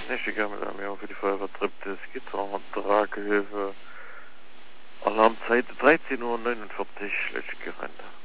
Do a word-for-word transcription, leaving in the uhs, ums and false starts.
Nächtiger mit einem für die Feuerwehr Treptow, Gitter, Dragehöfe, Alarmzeit dreizehn Uhr neunundvierzig, letzte Gerente.